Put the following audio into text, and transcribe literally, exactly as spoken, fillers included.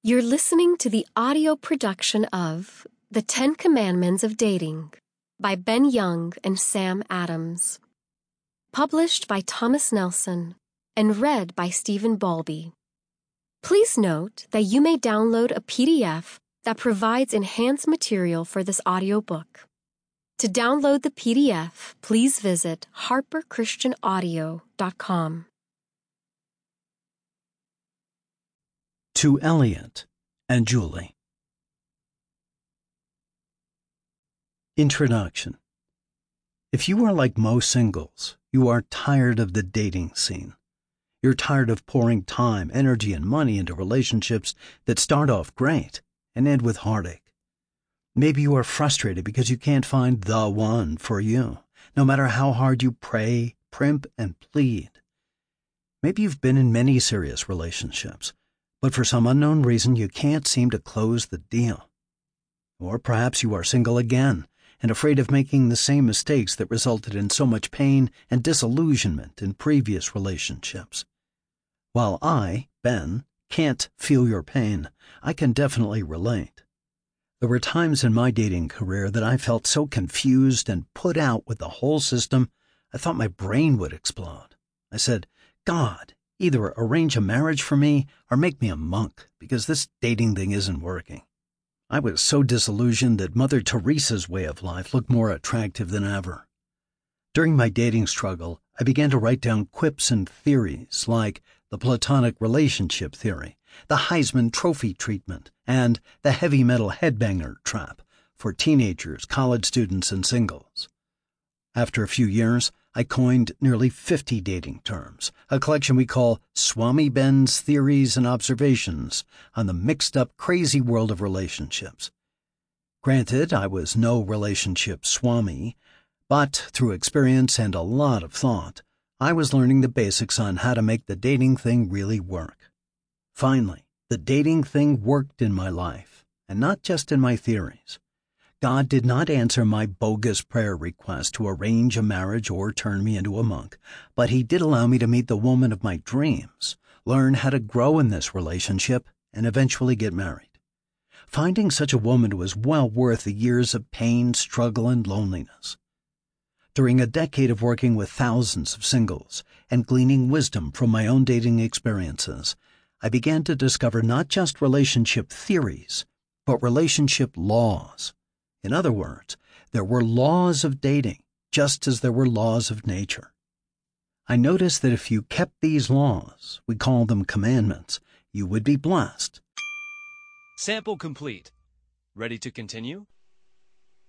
You're listening to the audio production of The Ten Commandments of Dating by Ben Young and Sam Adams. Published by Thomas Nelson and read by Stephen Balby. Please note that you may download a P D F that provides enhanced material for this audiobook. To download the P D F, please visit harper christian audio dot com. To Elliot and Julie. Introduction. If you are like most singles, you are tired of the dating scene. You're tired of pouring time, energy, and money into relationships that start off great and end with heartache. Maybe you are frustrated because you can't find the one for you, no matter how hard you pray, primp, and plead. Maybe you've been in many serious relationships, but for some unknown reason you can't seem to close the deal. Or perhaps you are single again and afraid of making the same mistakes that resulted in so much pain and disillusionment in previous relationships. While I, Ben, can't feel your pain, I can definitely relate. There were times in my dating career that I felt so confused and put out with the whole system, I thought my brain would explode. I said, God, either arrange a marriage for me or make me a monk, because this dating thing isn't working. I was so disillusioned that Mother Teresa's way of life looked more attractive than ever. During my dating struggle, I began to write down quips and theories like the platonic relationship theory, the Heisman Trophy treatment, and the heavy metal headbanger trap for teenagers, college students, and singles. After a few years, I coined nearly fifty dating terms, a collection we call Swami Ben's Theories and Observations on the mixed-up, crazy world of relationships. Granted, I was no relationship swami, but through experience and a lot of thought, I was learning the basics on how to make the dating thing really work. Finally, the dating thing worked in my life, and not just in my theories. God did not answer my bogus prayer request to arrange a marriage or turn me into a monk, but he did allow me to meet the woman of my dreams, learn how to grow in this relationship, and eventually get married. Finding such a woman was well worth the years of pain, struggle, and loneliness. During a decade of working with thousands of singles and gleaning wisdom from my own dating experiences, I began to discover not just relationship theories, but relationship laws. In other words, there were laws of dating, just as there were laws of nature. I noticed that if you kept these laws, we call them commandments, you would be blessed. Sample complete. Ready to continue?